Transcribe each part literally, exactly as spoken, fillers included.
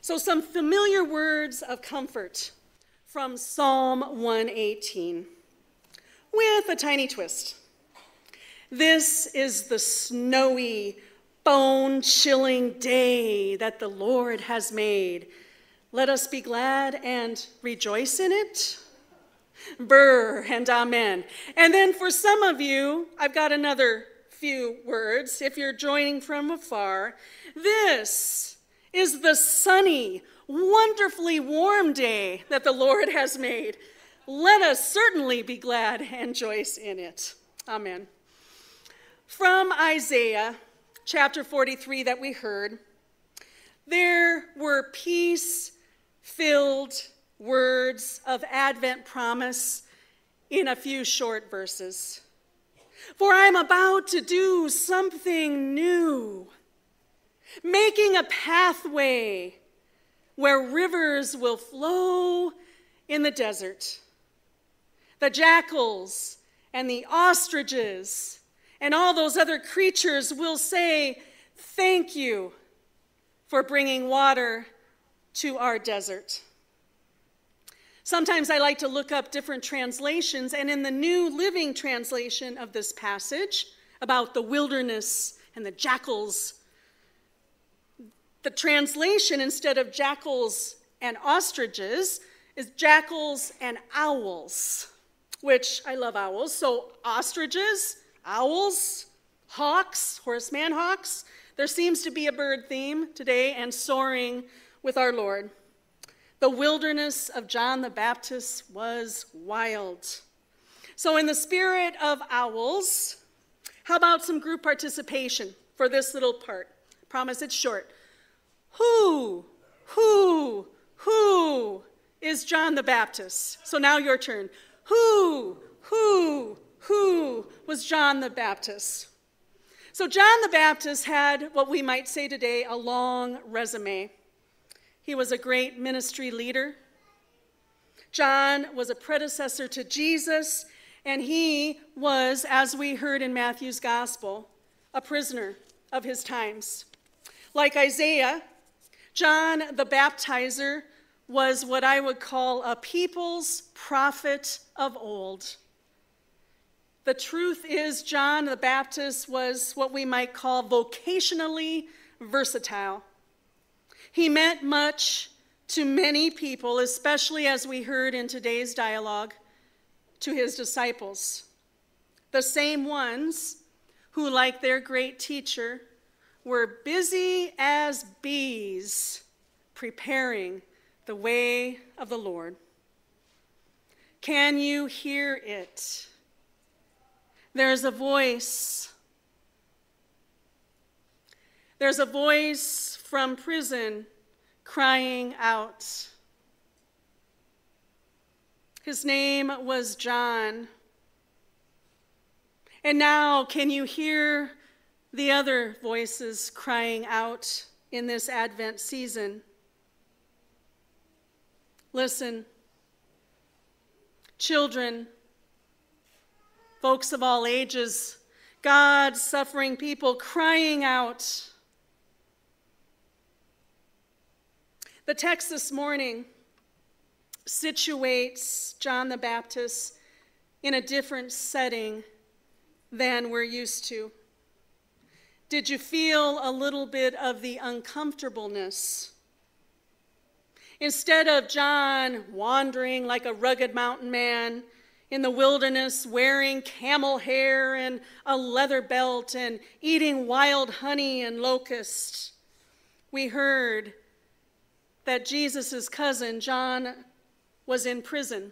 So some familiar words of comfort from Psalm one eighteen, with a tiny twist. This is the snowy, bone-chilling day that the Lord has made. Let us be glad and rejoice in it. Brr and amen. And then for some of you, I've got another few words. If you're joining from afar, this is the sunny, wonderfully warm day that the Lord has made. Let us certainly be glad and rejoice in it. Amen. From Isaiah chapter forty-three that we heard, there were peace-filled words of Advent promise in a few short verses. For I am about to do something new, making a pathway where rivers will flow in the desert. The jackals and the ostriches and all those other creatures will say, thank you for bringing water to our desert. Sometimes I like to look up different translations, and in the New Living Translation of this passage about the wilderness and the jackals, the translation instead of jackals and ostriches is jackals and owls, which I love owls. So ostriches, owls, hawks, horseman hawks. There seems to be a bird theme today, and soaring with our Lord. The wilderness of John the Baptist was wild. So in the spirit of owls, how about some group participation for this little part? Promise it's short. Who, who, who is John the Baptist? So now your turn. Who, who, who was John the Baptist? So John the Baptist had what we might say today a long resume. He was a great ministry leader. John was a predecessor to Jesus, and he was, as we heard in Matthew's gospel, a prisoner of his times. Like Isaiah, John the Baptizer was what I would call a people's prophet of old. The truth is, John the Baptist was what we might call vocationally versatile. He meant much to many people, especially as we heard in today's dialogue, to his disciples. The same ones who, like their great teacher, were busy as bees preparing the way of the Lord. Can you hear it? There's a voice. There's a voice from prison crying out. His name was John. And now, can you hear the other voices crying out in this Advent season? Listen, children, folks of all ages, God, suffering people crying out. The text this morning situates John the Baptist in a different setting than we're used to. Did you feel a little bit of the uncomfortableness? Instead of John wandering like a rugged mountain man in the wilderness, wearing camel hair and a leather belt and eating wild honey and locusts, we heard that Jesus' cousin, John, was in prison.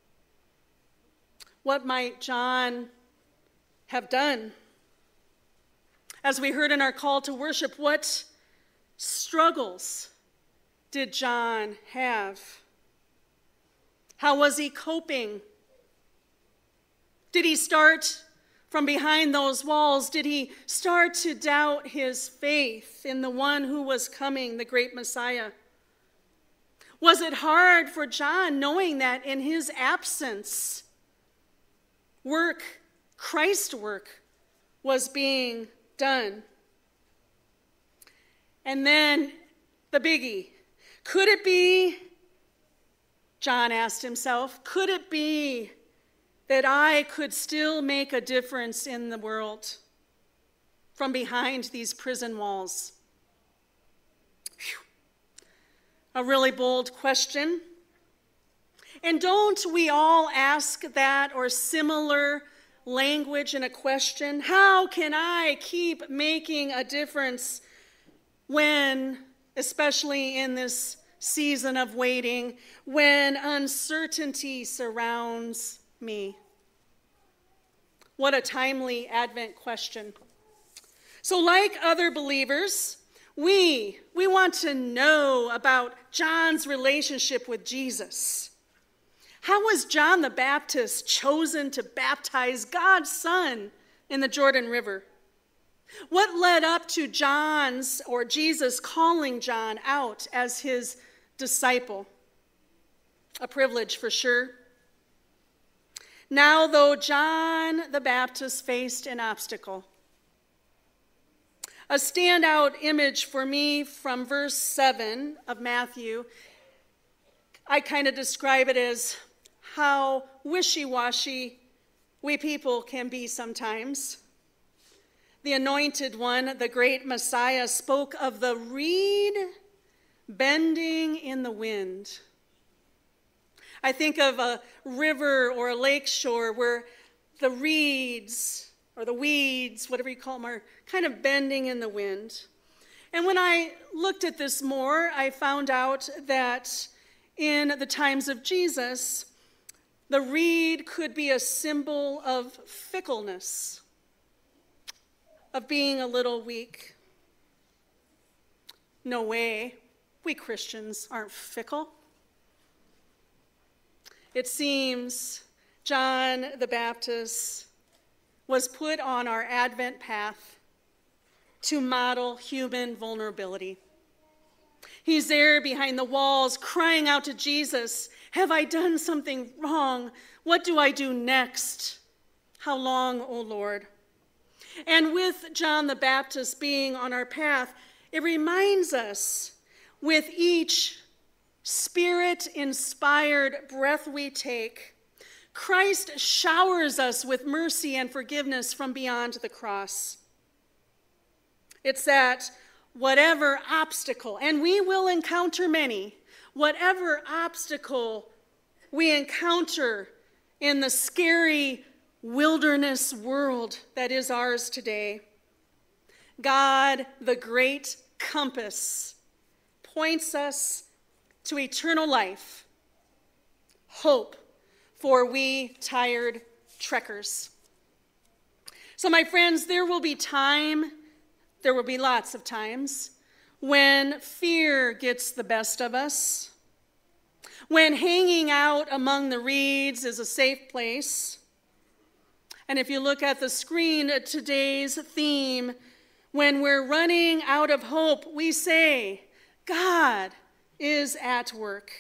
What might John have done? As we heard in our call to worship, what struggles did John have? How was he coping? Did he start from behind those walls? Did he start to doubt his faith in the one who was coming, the great Messiah? Was it hard for John knowing that in his absence, work, Christ's work, was being done? And then the biggie. Could it be, John asked himself, could it be that I could still make a difference in the world from behind these prison walls? Whew. A really bold question. And don't we all ask that or similar language in a question? How can I keep making a difference when, especially in this season of waiting, when uncertainty surrounds me? What a timely Advent question. So like other believers, we, we want to know about John's relationship with Jesus. How was John the Baptist chosen to baptize God's Son in the Jordan River? What led up to John's or Jesus calling John out as his disciple? A privilege for sure. Now, though John the Baptist faced an obstacle, a standout image for me from verse seven of Matthew, I kind of describe it as how wishy-washy we people can be sometimes. The Anointed One, the great Messiah, spoke of the reed bending in the wind. I think of a river or a lake shore where the reeds or the weeds, whatever you call them, are kind of bending in the wind. And when I looked at this more, I found out that in the times of Jesus, the reed could be a symbol of fickleness, of being a little weak. No way. We Christians aren't fickle. It seems John the Baptist was put on our Advent path to model human vulnerability. He's there behind the walls crying out to Jesus, "Have I done something wrong? What do I do next? How long, O Lord?" And with John the Baptist being on our path, it reminds us with each Spirit-inspired breath we take, Christ showers us with mercy and forgiveness from beyond the cross. It's that whatever obstacle, and we will encounter many, whatever obstacle we encounter in the scary wilderness world that is ours today, God, the great compass, points us to eternal life, hope for we tired trekkers. So my friends, there will be time, there will be lots of times, when fear gets the best of us, when hanging out among the reeds is a safe place. And if you look at the screen at today's theme, when we're running out of hope, we say, God is at work.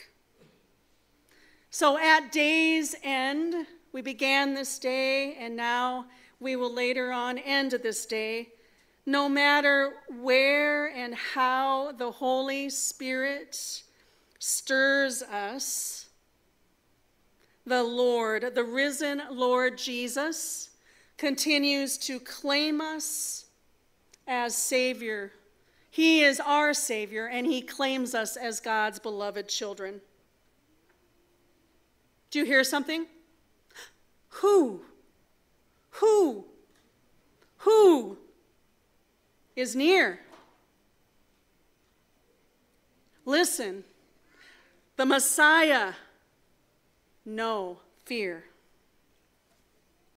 So at day's end, we began this day, and now we will later on end this day. No matter where and how the Holy Spirit stirs us, the Lord, the risen Lord Jesus, continues to claim us as Savior. He is our Savior, and he claims us as God's beloved children. Do you hear something? Who? Who? Who is near? Listen, the Messiah, no fear.